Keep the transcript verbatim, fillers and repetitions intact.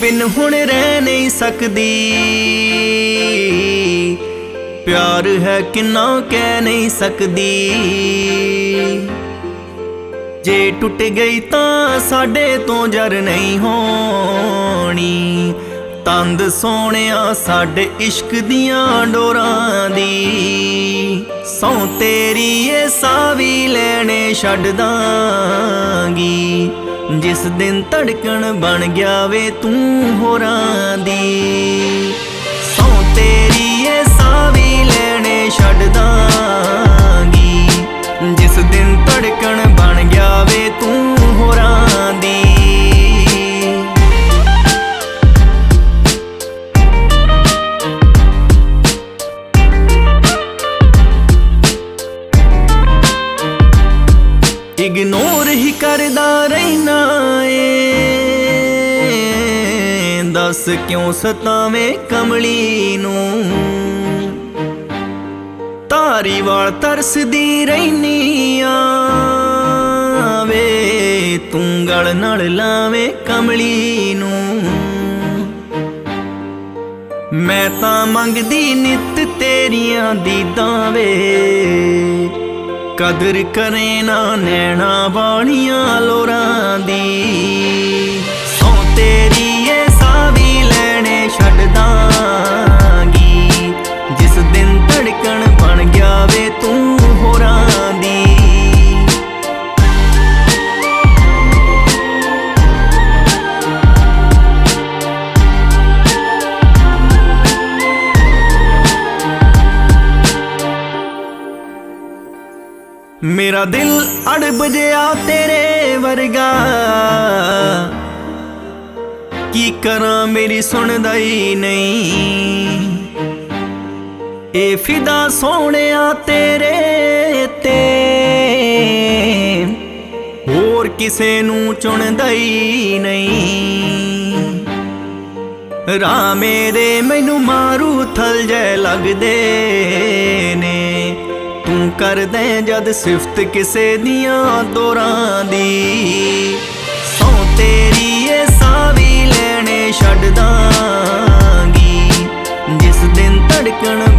बिन हुण रह नहीं सकदी, प्यार है किन्ना कह नहीं सकदी। जे टुट गई तां साडे तो जर नहीं होनी, तंद सोहणिया साडे इश्क दियां डोरां दी। सौ तेरी ये साह वी लैणे छड्ड दांगी, जिस दिन धड़कन बन गया वे तू होरां दी। सौ तेरी ये साह वी लैणे छड्ड दांगी, जिस दिन धड़कन बन गया वे तू होरां दी। इग्नोर ही करदा रहना ए, दस क्यों सतावें कमली नूं। धारीवाल तरसदी रहनी आ वे, तू गल नाल लावें कमली नूं। मैं तां मंगदी नित तेरियां दीदां वे, कदर करे ना नैना वालियां लोरां दी। सौ तेरी ये साह वी लैणे छड्ड दांगी, जिस दिन धड़कन बन गया वे तू होरां दी। मेरा दिल अड़ब गया तेरे वर्गा, की करा मेरी सुनदा ही नहीं। ए फिदा सोहणिया तेरे ते, होर किसे नूं चुनदा ही नहीं। राह मेरे मैनू मारू थल जै लगदे ने, तू कर दे जद सिफत किसे दियां दोरां दी। सौ तेरी ये साह वी लैणे छड्ड दांगी, जिस दिन धड़कन